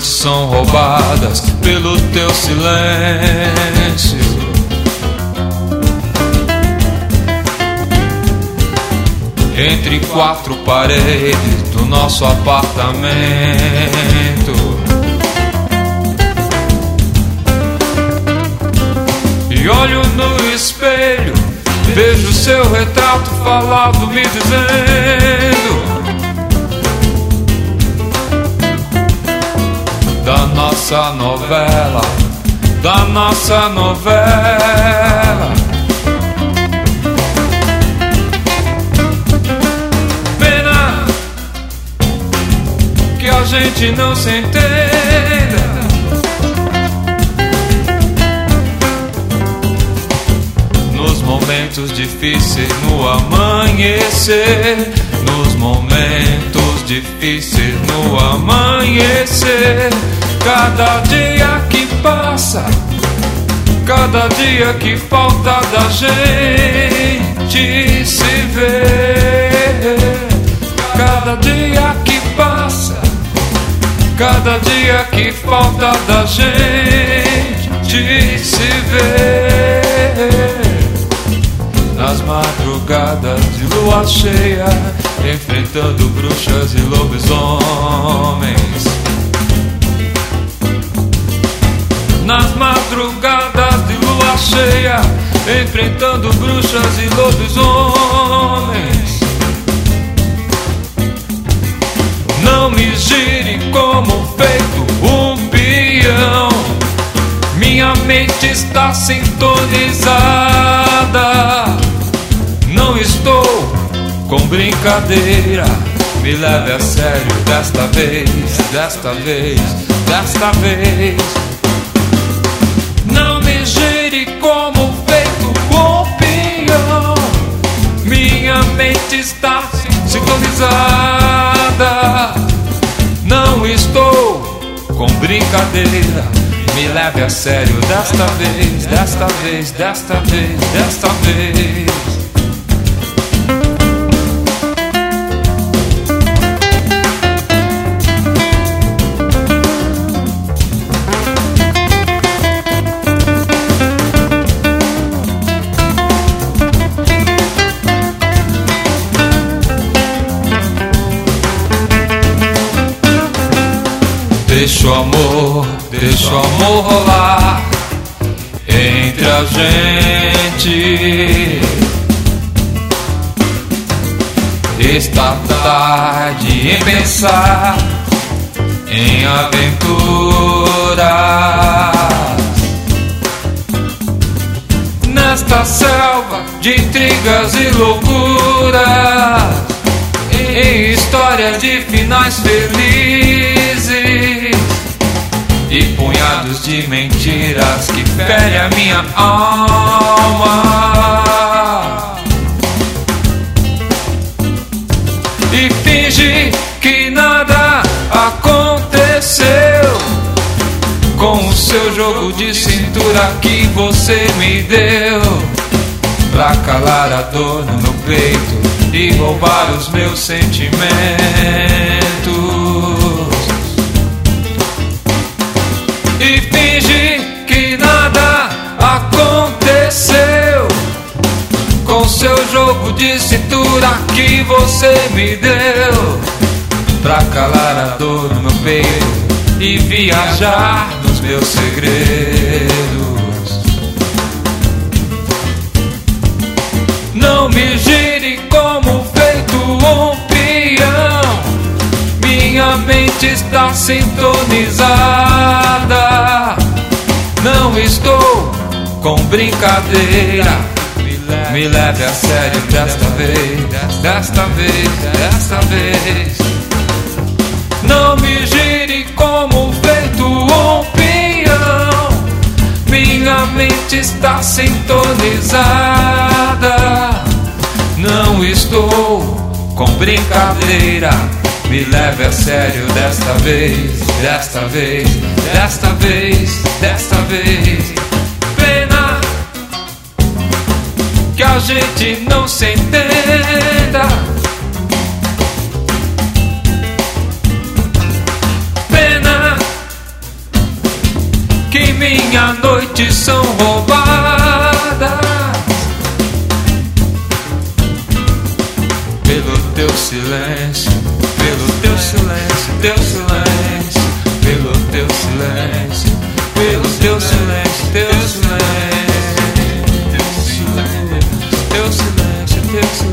noites são roubadas pelo teu silêncio. Entre quatro paredes do nosso apartamento, e olho no espelho, vejo seu retrato falado me dizendo da nossa novela, da nossa novela. Pena que a gente não se entenda. Nos momentos difíceis, no amanhecer, nos momentos difíceis, no amanhecer. Cada dia que passa, cada dia que falta da gente se ver. Cada dia que passa, cada dia que falta da gente se ver. Nas madrugadas de lua cheia, enfrentando bruxas e lobisomens. Nas madrugadas de lua cheia, enfrentando bruxas e lobisomens. Não me gire como feito um peão, minha mente está sintonizada. Não estou com brincadeira, me leve a sério desta vez, desta vez, desta vez. Não me gire como feito um peão, minha mente está sintonizada. Não estou com brincadeira, me leve a sério desta vez, desta vez, desta vez, desta vez. Deixa o amor rolar entre a gente. Está tarde em pensar em aventuras nesta selva de intrigas e loucuras, em histórias de finais felizes e punhados de mentiras que ferem a minha alma. E finge que nada aconteceu com o seu jogo de cintura que você me deu, pra calar a dor no meu peito e roubar os meus sentimentos. E finge que nada aconteceu com seu jogo de cintura que você me deu, pra calar a dor no meu peito e viajar nos meus segredos. Não me gire como feito um peão, minha mente está sintonizada. Não estou com brincadeira, me leve a sério desta vez, desta vez, desta vez. Não me gire como feito um peão, minha mente está sintonizada. Não estou com brincadeira, me leve a sério desta vez, desta vez, desta vez, desta vez. Pena que a gente não se entenda. Pena noites são roubadas pelo teu silêncio, pelo teu silêncio, teu silêncio, pelo teu silêncio, pelo teu silêncio, teu silêncio, teu silêncio, teu silêncio, teu silêncio.